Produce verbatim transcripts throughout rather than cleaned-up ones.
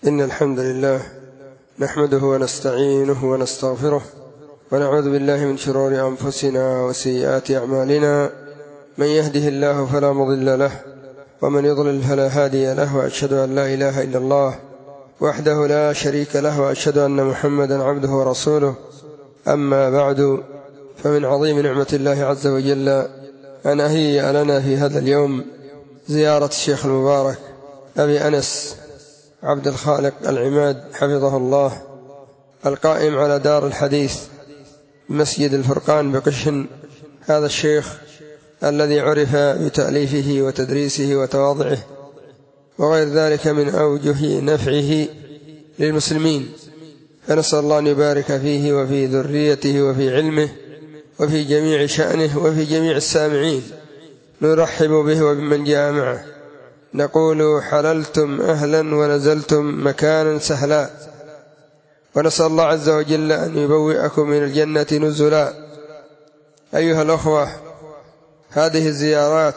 إن الحمد لله نحمده ونستعينه ونستغفره ونعوذ بالله من شرور أنفسنا وسيئات أعمالنا. من يهده الله فلا مضل له ومن يضلل فلا هادي له، وأشهد أن لا إله إلا الله وحده لا شريك له، وأشهد أن محمدا عبده ورسوله. أما بعد، فمن عظيم نعمة الله عز وجل أن أهيأ لنا في هذا اليوم زيارة الشيخ المبارك أبي أنس عبد الخالق العماد حفظه الله، القائم على دار الحديث مسجد الفرقان بقشن. هذا الشيخ الذي عرف بتأليفه وتدريسه وتواضعه وغير ذلك من أوجه نفعه للمسلمين، فنسأل الله أن يبارك فيه وفي ذريته وفي علمه وفي جميع شأنه وفي جميع السامعين. نرحب به وبمن جاء معه، نقول حللتم أهلا ونزلتم مكانا سهلا، ونسأل الله عز وجل أن يبوئكم من الجنة نزلا. أيها الأخوة، هذه الزيارات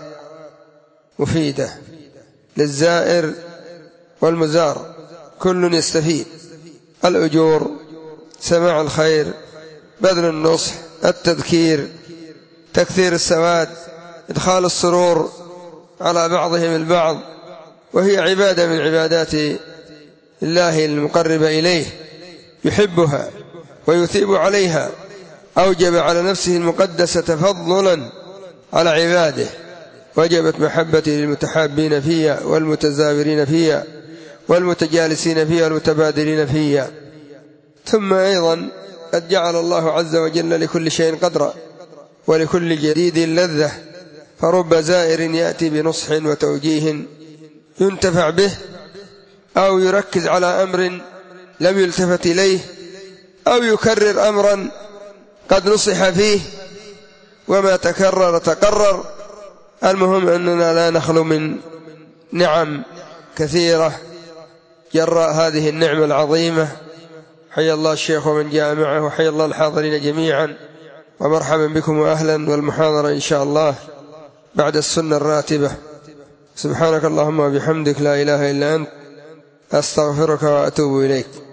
مفيدة للزائر والمزار، كل يستفيد. الأجور، سماع الخير، بذل النصح، التذكير، تكثير السواد، إدخال السرور على بعضهم البعض، وهي عبادة من عبادات الله المقربة إليه، يحبها ويثيب عليها. أوجب على نفسه المقدسة تفضلا على عباده، وجبت محبتي للمتحابين فيها والمتزاورين فيها والمتجالسين فيها والمتبادلين فيها. ثم أيضا قد جعل الله عز وجل لكل شيء قدرا ولكل جديد لذة، فرب زائر يأتي بنصح وتوجيه ينتفع به، أو يركز على أمر لم يلتفت إليه، أو يكرر أمرا قد نصح فيه وما تكرر تقرر. المهم أننا لا نخلو من نعم كثيرة جراء هذه النعمة العظيمة. حيا الله الشيخ ومن جاء معه، وحيا الله الحاضرين جميعا، ومرحبا بكم وأهلا. والمحاضرة إن شاء الله بعد السنة الراتبة. سبحانك اللهم وبحمدك، لا إله إلا أنت، أستغفرك وأتوب إليك.